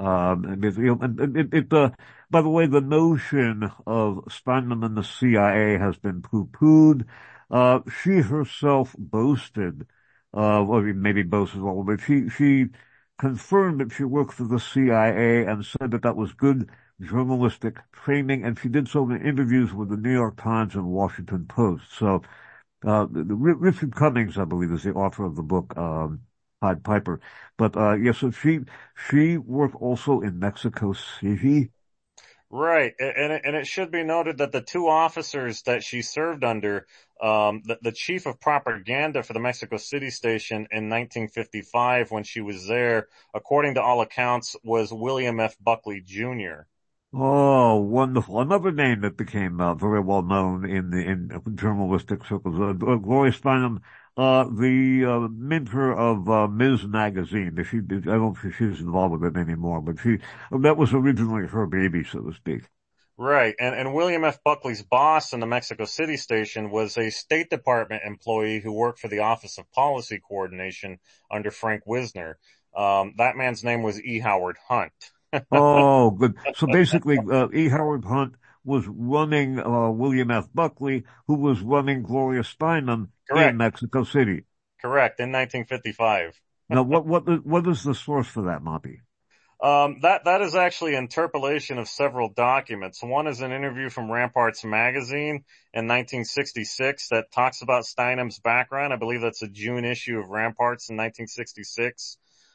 By the way, the notion of Steinman and the CIA has been poo-pooed. She herself boasted, or maybe boasted a little bit. She confirmed that she worked for the CIA and said that that was good journalistic training, and she did so in interviews with the New York Times and Washington Post. So, Richard Cummings, I believe, is the author of the book, Pied Piper. But yes, so she worked also in Mexico City. Right. And it should be noted that the two officers that she served under, the chief of propaganda for the Mexico City station in 1955 when she was there, according to all accounts, was William F. Buckley Jr. Oh, wonderful! Another name that became very well known in journalistic circles. Gloria Steinem, the mentor of Ms. Magazine. I don't think she's involved with it anymore, but that was originally her baby, so to speak. Right. And William F. Buckley's boss in the Mexico City station was a State Department employee who worked for the Office of Policy Coordination under Frank Wisner. That man's name was E. Howard Hunt. Oh, good. So basically, E. Howard Hunt was running William F. Buckley, who was running Gloria Steinem in Correct. Mexico City. Correct. In 1955. Now, what is the source for that, Moppy? That is actually interpolation of several documents. One is an interview from Ramparts magazine in 1966 that talks about Steinem's background. I believe that's a June issue of Ramparts in 1966.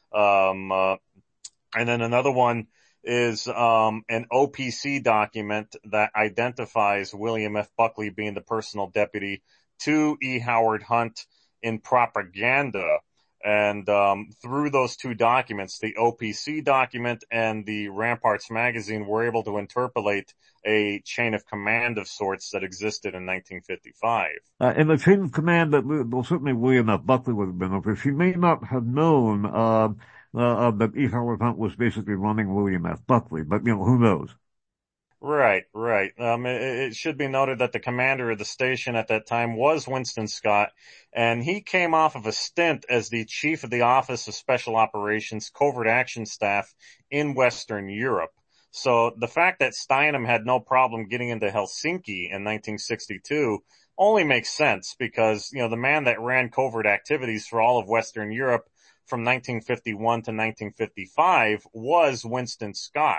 And then another one is an OPC document that identifies William F. Buckley being the personal deputy to E. Howard Hunt in propaganda. And through those two documents, the OPC document and the Ramparts magazine, were able to interpolate a chain of command of sorts that existed in 1955. And the chain of command that, well, certainly William F. Buckley would have been over. She may not have known that E. Howard Hunt was basically running William F. Buckley, but who knows? Right, right. It should be noted that the commander of the station at that time was Winston Scott, and he came off of a stint as the chief of the Office of Special Operations Covert Action Staff in Western Europe. So the fact that Steinem had no problem getting into Helsinki in 1962 only makes sense because, the man that ran covert activities for all of Western Europe from 1951 to 1955 was Winston Scott,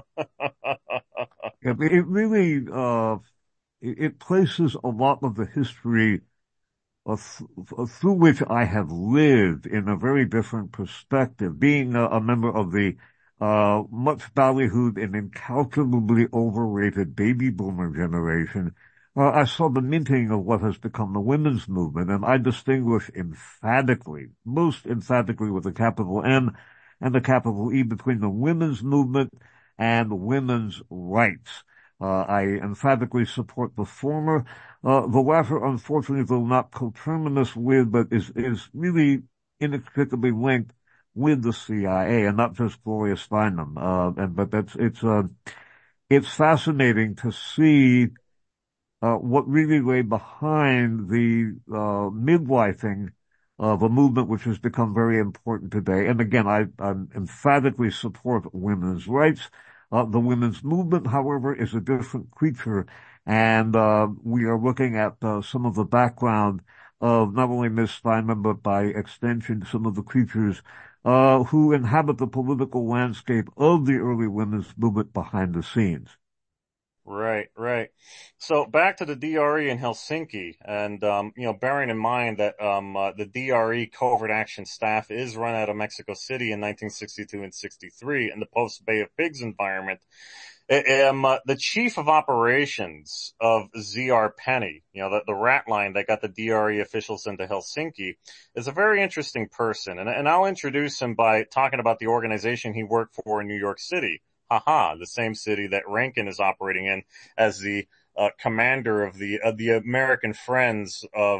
It really, it places a lot of the history through which I have lived in a very different perspective. Being a member of the much ballyhooed and incalculably overrated baby boomer generation, I saw the minting of what has become the women's movement, and I distinguish emphatically, most emphatically with a capital M and a capital E, between the women's movement and women's rights. I emphatically support the former. The latter, unfortunately, though not coterminous with, but is really inextricably linked with the CIA, and not just Gloria Steinem. But it's fascinating to see what really lay behind the midwifing of a movement which has become very important today. And again, I emphatically support women's rights. The women's movement, however, is a different creature, and we are looking at some of the background of not only Miss Steinman, but by extension, some of the creatures who inhabit the political landscape of the early women's movement behind the scenes. Right, right. So back to the DRE in Helsinki, and bearing in mind that the DRE covert action staff is run out of Mexico City in 1962 and 63 in the post Bay of Pigs environment. The chief of operations of ZR Penny, the rat line that got the DRE officials into Helsinki, is a very interesting person. And I'll introduce him by talking about the organization he worked for in New York City. Haha, the same city that Rankin is operating in as the commander of the American Friends of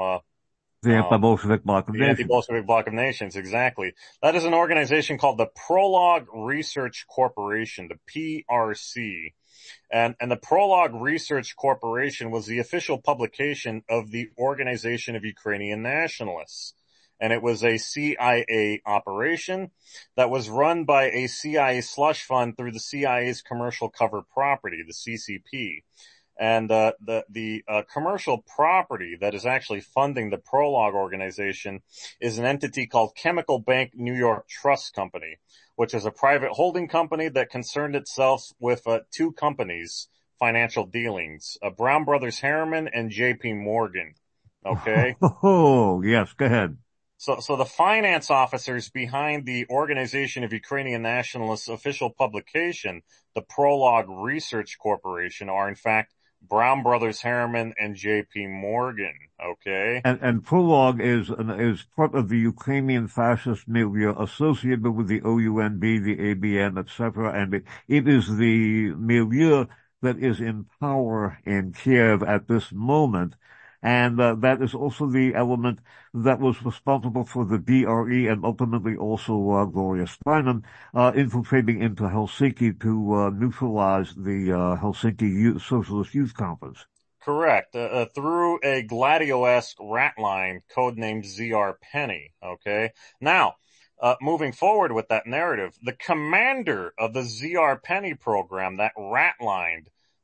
The anti-Bolshevik Bloc of the Nations. Anti-Bolshevik Bloc of Nations, exactly. That is an organization called the Prologue Research Corporation, the PRC. And the Prologue Research Corporation was the official publication of the Organization of Ukrainian Nationalists. And it was a CIA operation that was run by a CIA slush fund through the CIA's commercial covered property, the CCP. And the commercial property that is actually funding the Prologue organization is an entity called Chemical Bank New York Trust Company, which is a private holding company that concerned itself with two companies' financial dealings, Brown Brothers Harriman and J.P. Morgan. Okay? Oh, yes, go ahead. So the finance officers behind the Organization of Ukrainian Nationalists official publication, the Prologue Research Corporation, are in fact Brown Brothers Harriman and J.P. Morgan. Okay. And Prologue is part of the Ukrainian fascist milieu associated with the OUNB, the ABN, etc. And it is the milieu that is in power in Kiev at this moment. And that is also the element that was responsible for the DRE and ultimately also Gloria Steinem infiltrating into Helsinki to neutralize the Helsinki Socialist Youth Conference. Correct. Through a Gladio-esque rat line codenamed ZR Penny. Okay. Now, moving forward with that narrative, the commander of the ZR Penny program, that rat-lined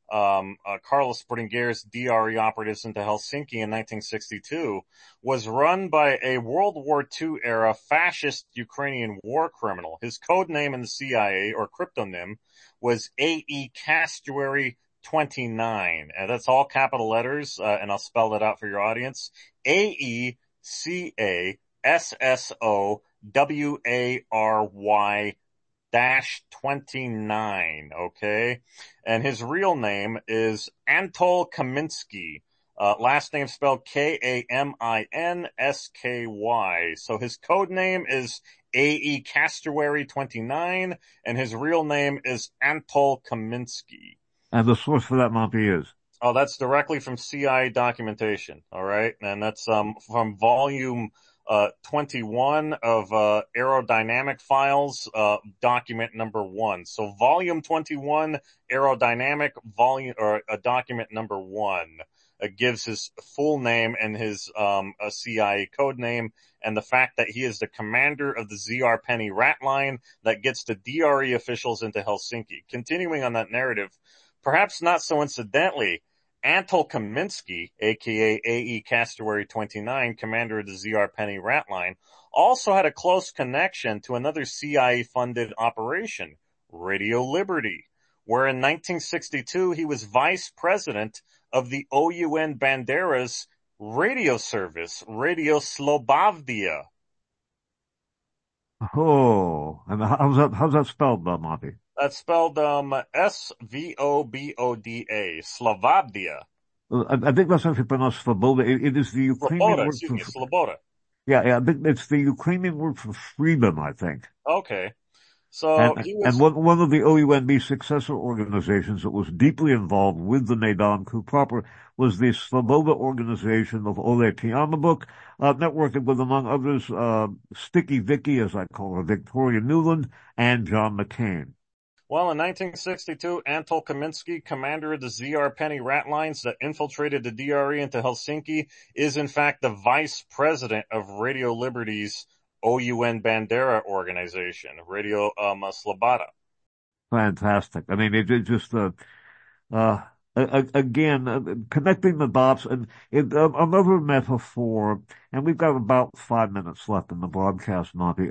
Carlos Springer's DRE operatives into Helsinki in 1962, was run by a World War II era fascist Ukrainian war criminal. His code name in the CIA, or cryptonym, was A.E. Castuary 29. And that's all capital letters, and I'll spell that out for your audience. AECASSOWARY -29, okay? And his real name is Antol Kaminsky. Last name spelled Kaminsky. So his code name is A.E. Castuary 29, and his real name is Antol Kaminsky. And the source for that, Monty, is? Oh, that's directly from CIA documentation, all right? And that's from volume 21 of Aerodynamic Files, document number 1. So volume 21, Aerodynamic volume, or document number 1, gives his full name and his CIA code name, and the fact that he is the commander of the ZR Penny rat line that gets the DRE officials into Helsinki. Continuing on that narrative, perhaps not so incidentally, Antol Kaminsky, aka A.E. Castuary 29, commander of the ZR Penny rat line, also had a close connection to another CIA-funded operation, Radio Liberty, where in 1962 he was vice president of the OUN Bandera's radio service, Radio Slobovdia. Oh, and how's that spelled, Monty? That's spelled Svoboda, Slobovdia. I think that's actually pronounced Svoboda. It is the Ukrainian word for Sloboda. Yeah, I think it's the Ukrainian word for freedom, I think. Okay. So and one of the OUNB successor organizations that was deeply involved with the Maidan coup proper was the Svoboda organization of Ole Tiamovuk, networking with, among others, Sticky Vicky, as I call her, Victoria Nuland, and John McCain. Well, in 1962, Antol Kaminsky, commander of the ZR Penny rat lines that infiltrated the DRE into Helsinki, is in fact the vice president of Radio Liberty's OUN Bandera organization, Radio Sloboda. Fantastic. I mean, it just again connecting the dots, and another metaphor. And we've got about 5 minutes left in the broadcast, Monty.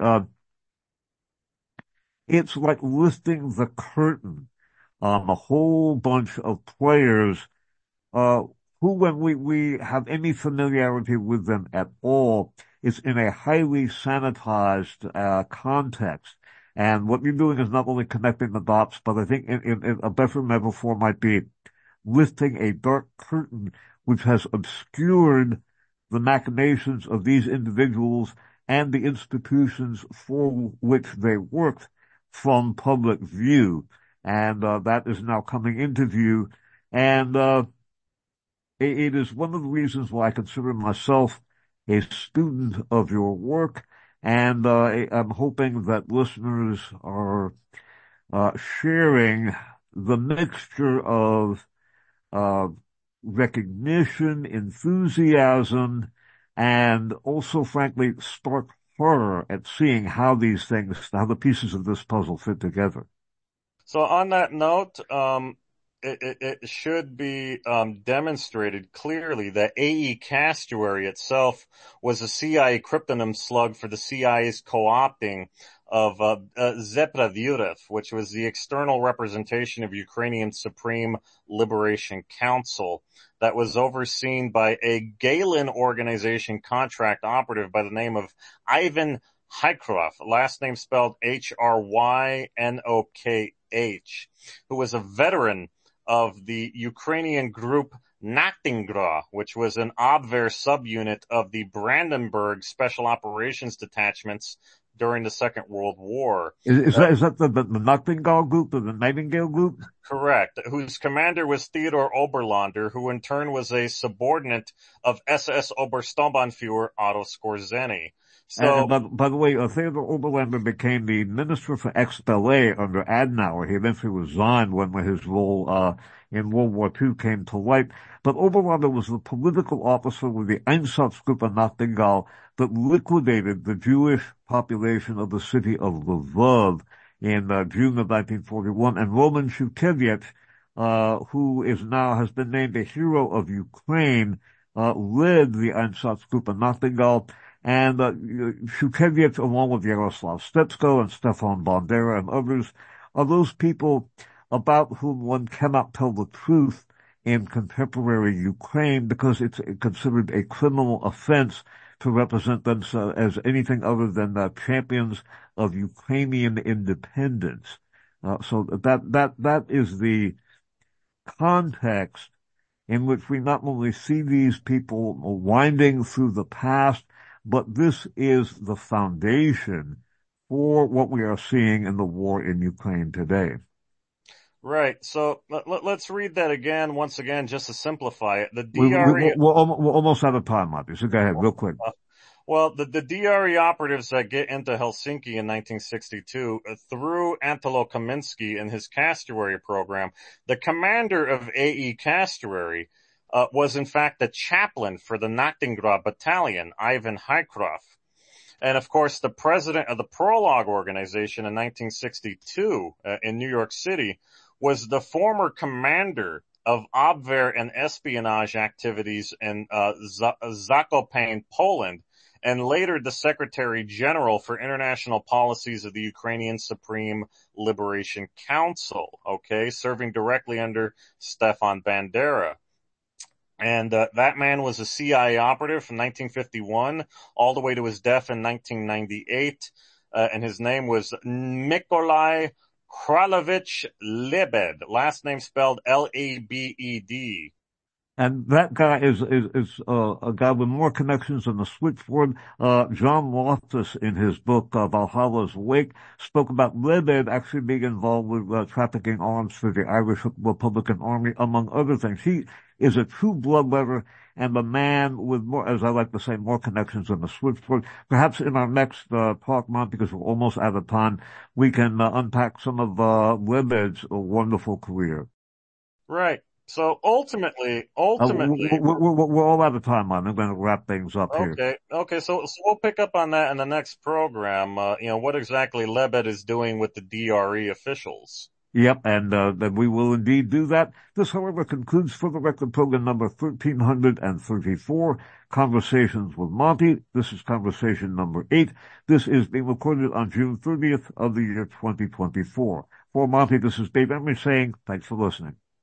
It's like lifting the curtain on a whole bunch of players, who, when we have any familiarity with them at all, is in a highly sanitized context. And what you're doing is not only connecting the dots, but I think in a better metaphor might be lifting a dark curtain which has obscured the machinations of these individuals and the institutions for which they worked from public view. And that is now coming into view. And it is one of the reasons why I consider myself a student of your work. And I'm hoping that listeners are sharing the mixture of uh, recognition, enthusiasm, and also, frankly, stark horror at seeing how how the pieces of this puzzle fit together. So on that note, it should be demonstrated clearly that AE Castuary itself was a CIA cryptonym slug for the CIA's co-opting of Zepravyrov, which was the external representation of Ukrainian Supreme Liberation Council that was overseen by a Galen organization contract operative by the name of Ivan Hrykrov, last name spelled Hrynokh, who was a veteran of the Ukrainian group Naktingra, which was an Abwehr subunit of the Brandenburg Special Operations Detachments during the Second World War. Is that the Nightingale group or the Nightingale group? Correct. Whose commander was Theodor Oberlander, who in turn was a subordinate of SS Obersturmbannführer Otto Skorzeny. So, and by the way, Theodor Oberlander became the Minister for Ex-Belay under Adenauer. He eventually resigned when his role in World War II came to light. But Oberlander was the political officer with the Einsatzgruppe Nachtigall that liquidated the Jewish population of the city of Lvov in June of 1941. And Roman Shukevich, who has been named a hero of Ukraine, led the Einsatzgruppe Nachtigall. And Shukevich, along with Yaroslav Stetsko and Stefan Bandera and others, are those people about whom one cannot tell the truth in contemporary Ukraine because it's considered a criminal offense to represent them as anything other than champions of Ukrainian independence. So that is the context in which we not only see these people winding through the past, but this is the foundation for what we are seeing in the war in Ukraine today. right. So let's read that again, once again, just to simplify it. The DRE. We're almost out of time, Marty, so go ahead, real quick. Well, the DRE operatives that get into Helsinki in 1962 through Antelo Kaminsky in his Castuary program, the commander of AE Castuary was in fact the chaplain for the Nachtingra battalion, Ivan Hrykrov. And of course, the president of the Prolog organization in 1962 in New York City was the former commander of Abwehr and espionage activities in Zakopane, Poland, and later the Secretary General for International Policies of the Ukrainian Supreme Liberation Council, serving directly under Stefan Bandera. And that man was a CIA operative from 1951 all the way to his death in 1998. And his name was Mykolai Kralevich Lebed, last name spelled Labed. And that guy is a guy with more connections than the switchboard. John Loftus, in his book Valhalla's Wake, spoke about Lebed actually being involved with trafficking arms for the Irish Republican Army, among other things. He is a true bloodletter and a man with more, as I like to say, more connections than the switchboard. Perhaps in our next talk, Mont, because we're almost out of time, we can unpack some of Lebed's wonderful career. Right. So ultimately, we're all out of time, man. I'm going to wrap things up here. Okay. So we'll pick up on that in the next program. What exactly Lebed is doing with the DRE officials. Yep, and then we will indeed do that. This, however, concludes For the Record program number 1334, Conversations with Monty. This is conversation number 8. This is being recorded on June 30th of the year 2024. For Monty, this is Dave Emery saying thanks for listening.